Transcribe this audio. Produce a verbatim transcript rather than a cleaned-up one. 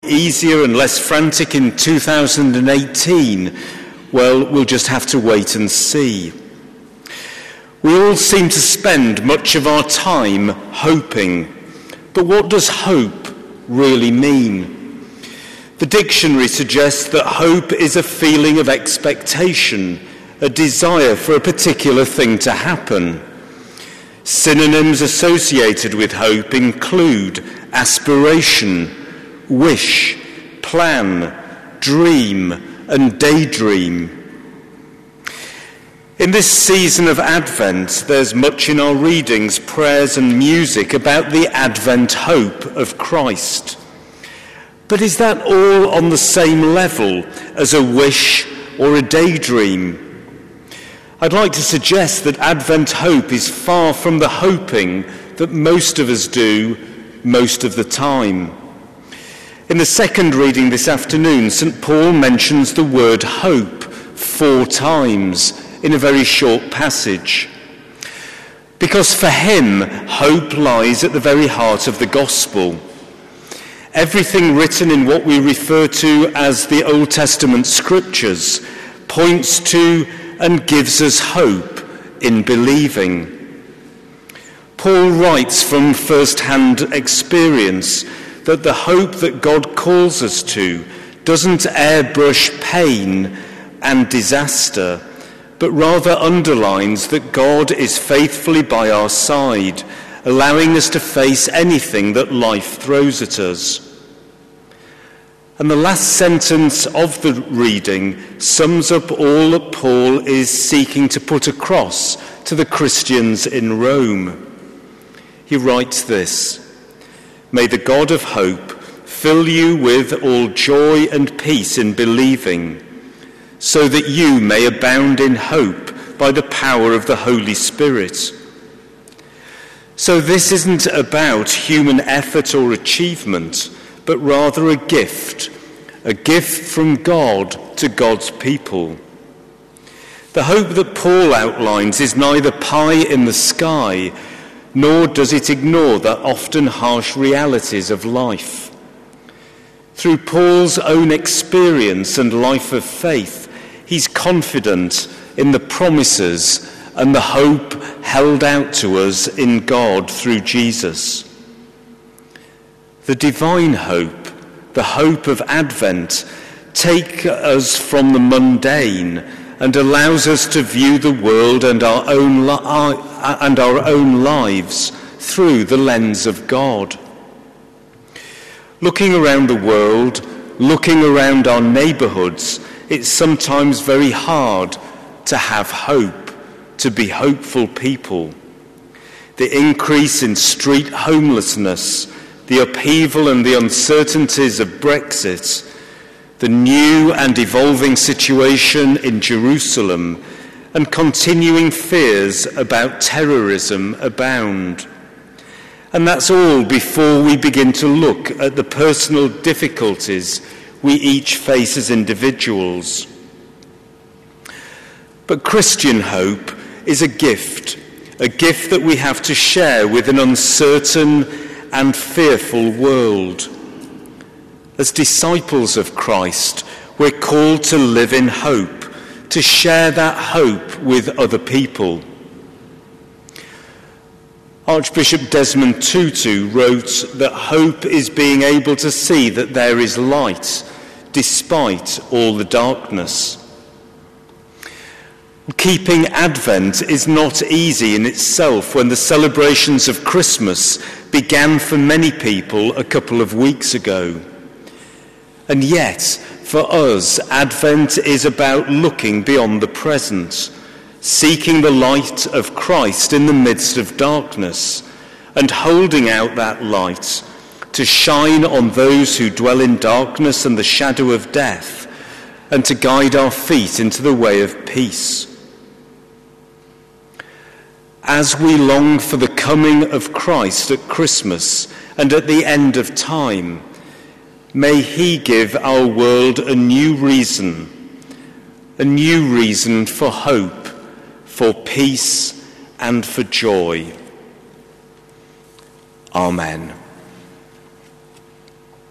Easier and less frantic in two thousand eighteen? Well, we'll just have to wait and see. We all seem to spend much of our time hoping. But what does hope really mean? The dictionary suggests that hope is a feeling of expectation, a desire for a particular thing to happen. Synonyms associated with hope include aspiration, wish, plan, dream, and daydream. In this season of Advent, there's much in our readings, prayers, and music about the Advent hope of Christ. But is that all on the same level as a wish or a daydream? I'd like to suggest that Advent hope is far from the hoping that most of us do most of the time. In the second reading this afternoon, Saint Paul mentions the word hope four times in a very short passage. Because for him, hope lies at the very heart of the gospel. Everything written in what we refer to as the Old Testament scriptures points to and gives us hope in believing. Paul writes from first-hand experience that the hope that God calls us to doesn't airbrush pain and disaster, but rather underlines that God is faithfully by our side, allowing us to face anything that life throws at us. And the last sentence of the reading sums up all that Paul is seeking to put across to the Christians in Rome. He writes this: "May the God of hope fill you with all joy and peace in believing, so that you may abound in hope by the power of the Holy Spirit." So this isn't about human effort or achievement, but rather a gift, a gift from God to God's people. The hope that Paul outlines is neither pie in the sky, nor does it ignore the often harsh realities of life. Through Paul's own experience and life of faith, he's confident in the promises and the hope held out to us in God through Jesus. The divine hope, the hope of Advent, takes us from the mundane and allows us to view the world and our own li- and our own lives through the lens of God. Looking around the world, looking around our neighbourhoods, it's sometimes very hard to have hope, to be hopeful people. The increase in street homelessness, the upheaval and the uncertainties of Brexit, the new and evolving situation in Jerusalem, and continuing fears about terrorism abound. And that's all before we begin to look at the personal difficulties we each face as individuals. But Christian hope is a gift, a gift that we have to share with an uncertain and fearful world. As disciples of Christ, we're called to live in hope, to share that hope with other people. Archbishop Desmond Tutu wrote that hope is being able to see that there is light despite all the darkness. Keeping Advent is not easy in itself when the celebrations of Christmas began for many people a couple of weeks ago. And yet, for us, Advent is about looking beyond the present, seeking the light of Christ in the midst of darkness, and holding out that light to shine on those who dwell in darkness and the shadow of death, and to guide our feet into the way of peace. As we long for the coming of Christ at Christmas and at the end of time, may he give our world a new reason, a new reason for hope, for peace, and for joy. Amen.